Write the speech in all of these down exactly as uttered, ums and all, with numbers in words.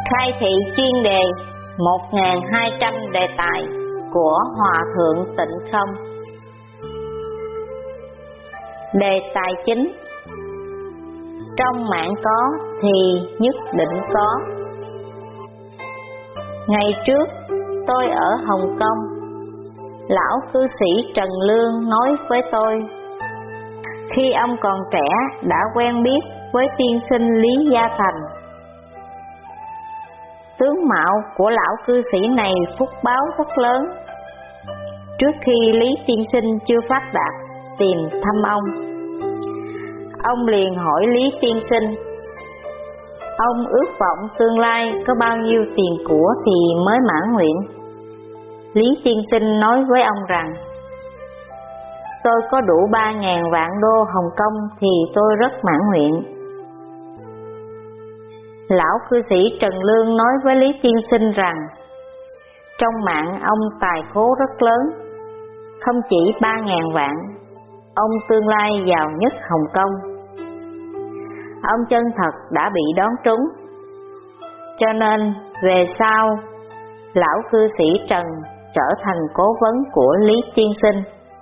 Khai thị chuyên đề một nghìn hai trăm đề tài của Hòa Thượng Tịnh Không. Đề tài chính: trong mạng có thì nhất định có. Ngày trước tôi ở Hồng Kông, lão cư sĩ Trần Lương nói với tôi, khi ông còn trẻ đã quen biết với tiên sinh Lý Gia Thành. Tướng mạo của lão cư sĩ này phúc báo rất lớn. Trước khi Lý tiên sinh chưa phát đạt tìm thăm ông, ông liền hỏi Lý tiên sinh, ông ước vọng tương lai có bao nhiêu tiền của thì mới mãn nguyện. Lý tiên sinh nói với ông rằng, tôi có đủ ba ngàn vạn đô Hồng Kông thì tôi rất mãn nguyện. Lão cư sĩ Trần Lương nói với Lý tiên sinh rằng, trong mạng ông tài khố rất lớn, không chỉ ba ngàn vạn, ông tương lai giàu nhất Hồng Kông. Ông chân thật đã bị đón trúng, cho nên về sau lão cư sĩ Trần trở thành cố vấn của Lý tiên sinh.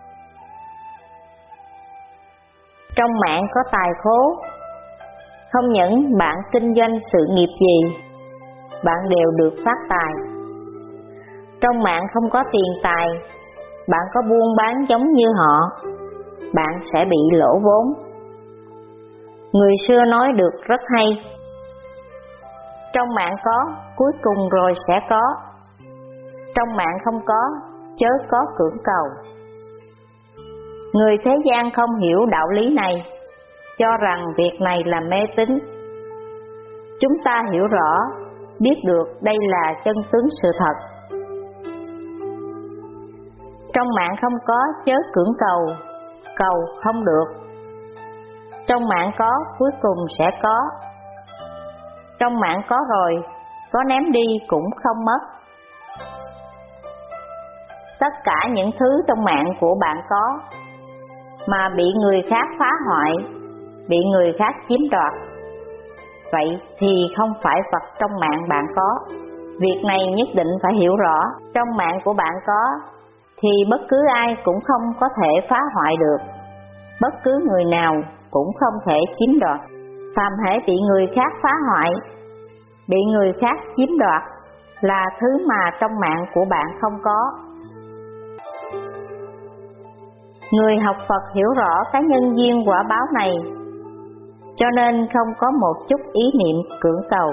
Trong mạng có tài khố, không những bạn kinh doanh sự nghiệp gì, bạn đều được phát tài. Trong mạng không có tiền tài, bạn có buôn bán giống như họ, bạn sẽ bị lỗ vốn. Người xưa nói được rất hay, trong mạng có, cuối cùng rồi sẽ có. Trong mạng không có, chớ có cưỡng cầu. Người thế gian không hiểu đạo lý này, cho rằng việc này là mê tín. Chúng ta hiểu rõ, biết được đây là chân tướng sự thật. Trong mạng không có, chớ cưỡng cầu, cầu không được. Trong mạng có, cuối cùng sẽ có. Trong mạng có rồi, có ném đi cũng không mất. Tất cả những thứ trong mạng của bạn có, mà bị người khác phá hoại, bị người khác chiếm đoạt, vậy thì không phải vật trong mạng bạn có. Việc này nhất định phải hiểu rõ. Trong mạng của bạn có, thì bất cứ ai cũng không có thể phá hoại được, bất cứ người nào cũng không thể chiếm đoạt. Phàm hễ bị người khác phá hoại, bị người khác chiếm đoạt, là thứ mà trong mạng của bạn không có. Người học Phật hiểu rõ cái nhân duyên quả báo này, cho nên không có một chút ý niệm cưỡng cầu.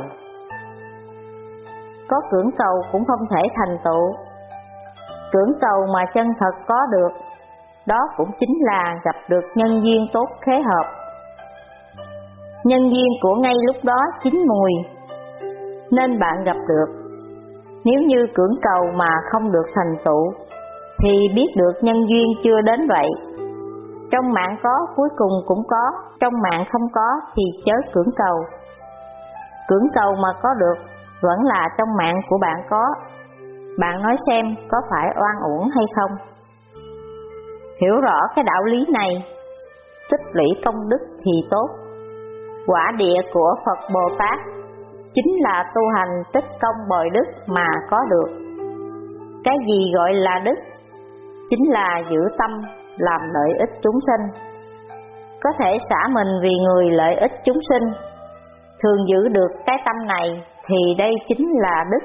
Có cưỡng cầu cũng không thể thành tựu. Cưỡng cầu mà chân thật có được, đó cũng chính là gặp được nhân duyên tốt khế hợp. Nhân duyên của ngay lúc đó chín mùi, nên bạn gặp được. Nếu như cưỡng cầu mà không được thành tựu, thì biết được nhân duyên chưa đến vậy. Trong mạng có, cuối cùng cũng có. Trong mạng không có thì chớ cưỡng cầu. Cưỡng cầu mà có được, vẫn là trong mạng của bạn có. Bạn nói xem có phải oan uổng hay không? Hiểu rõ cái đạo lý này, tích lũy công đức thì tốt. Quả địa của Phật Bồ Tát chính là tu hành tích công bồi đức mà có được. Cái gì gọi là đức? Chính là giữ tâm làm lợi ích chúng sinh. Có thể xả mình vì người lợi ích chúng sinh, thường giữ được cái tâm này thì đây chính là đức.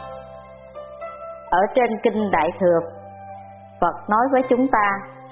Ở trên Kinh Đại Thừa, Phật nói với chúng ta,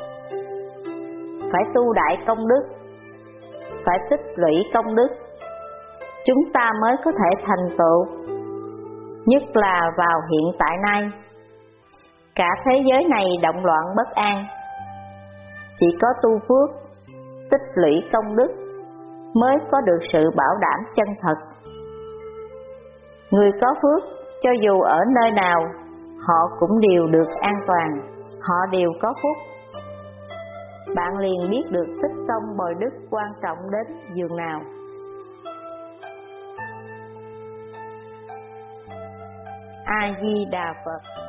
phải tu đại công đức, phải tích lũy công đức, chúng ta mới có thể thành tựu, nhất là vào hiện tại nay. Cả thế giới này động loạn bất an, chỉ có tu phước, tích lũy công đức mới có được sự bảo đảm chân thật. Người có phước, cho dù ở nơi nào, họ cũng đều được an toàn, họ đều có phúc. Bạn liền biết được tích công bồi đức quan trọng đến giường nào. A Di Đà Phật.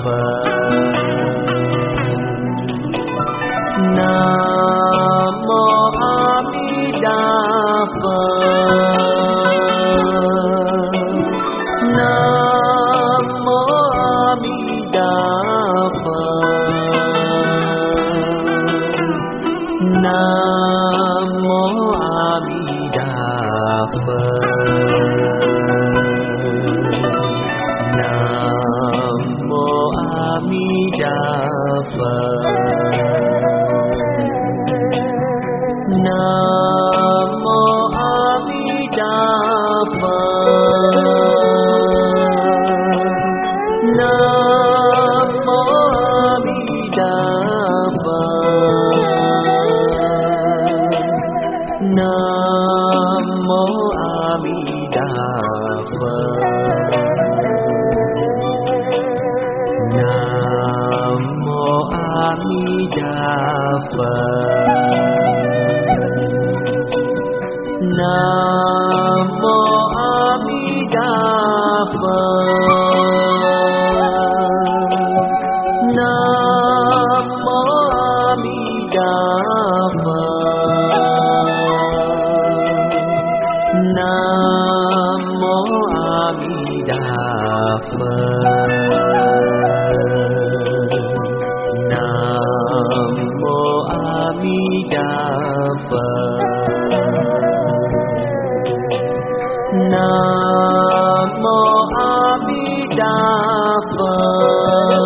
Phật. Nam mô A Di Đà Phật. Nam mô A Di Đà Phật. Nam mô A Di Đà Phật. Nam mô A Di Đà Phật. Nam mô A Di Đà Phật. Nam mô A Di Đà Phật. Nam mô A Di Đà Phật. Nam mô A Di Đà Phật. Nam mô A Di Đà Phật. Nam mô A Di Đà Phật. Nam mô A Di Đà Phật. Nam mô A Di Đà Phật. Nam mô A Di Đà Phật.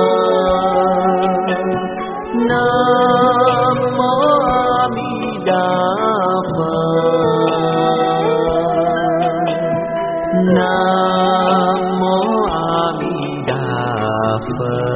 Nam mô A Di Đà Phật. Nam mô A Di Đà Phật.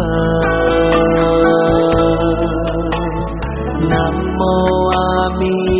Nam mô A Di